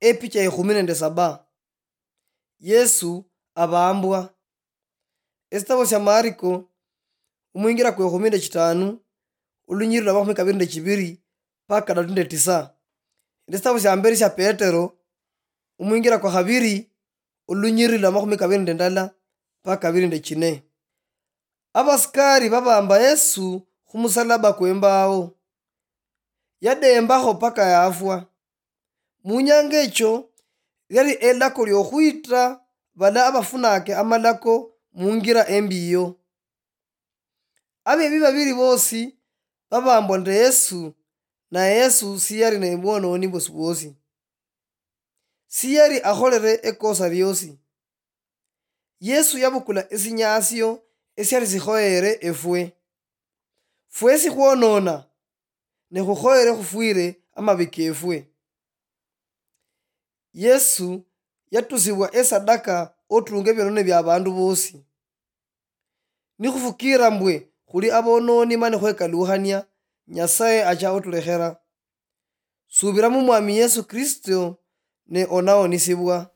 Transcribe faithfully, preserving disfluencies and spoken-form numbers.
epicha ya ikumi nende saba. Yesu abambwa. Esitabo sya Mariko umwingira kwa ikumi nende chitanu ulunyirira makumi kabiri nende chibiri paka kadatu nende tisa. Esitabo sya mberi sya Petero umwingira kwa habiri ulunyirira makumi kabiri nende ndala paka kabiri nende chine. Abasikari babamba Yesu khumusalaba kwembawo yadembakho paka yafwa. Munyanga echo lyali elako lyokhwita bala abafunake amalako mungira embiyo. Abebi babili bosi babambwa nde Yesu, na Yesu siyali ne bwononi bwosi bwosi, siyali akholele ekosa lyosi. Yesu yabukula esinyasyo esyali sikhoyele efwe. Fwesi khwonona ne khukhoyele khufwile amabi kefwe. Yesu yatusibwa esadaka otunge byonone bya bandu bosi. Nikhufukira mbwe khuli abononi mani khwekalukhania, Nyasaye acha otulekhela. Subila mu mwami Yesu Kristo ne onaonisibwa.